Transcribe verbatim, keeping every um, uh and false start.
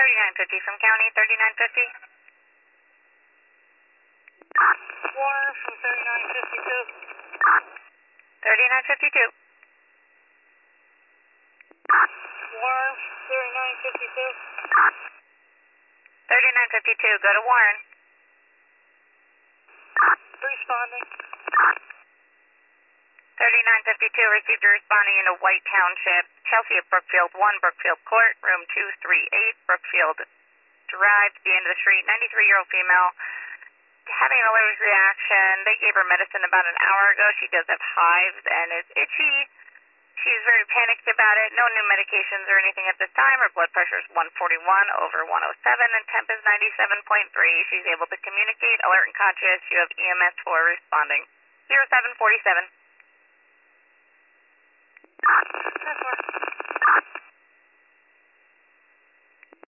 thirty-nine fifty from county, thirty-nine fifty. Warner from thirty-nine fifty-two. thirty-nine fifty-two. Warren, thirty-nine fifty-two. thirty-nine fifty-two, go to Warren. Responding. thirty-nine fifty-two, received a responding in a White Township, Chelsea at Brookfield one, Brookfield Court, room two three eight, Brookfield Drive, the end of the street, ninety-three-year-old female, having an allergic reaction. They gave her medicine about an hour ago. She does have hives and is itchy. She's very panicked about it. No new medications or anything at this time. Her blood pressure is one forty-one over one oh seven and temp is ninety-seven point three. She's able to communicate, alert and conscious. You have E M S four responding. zero seven forty-seven. That's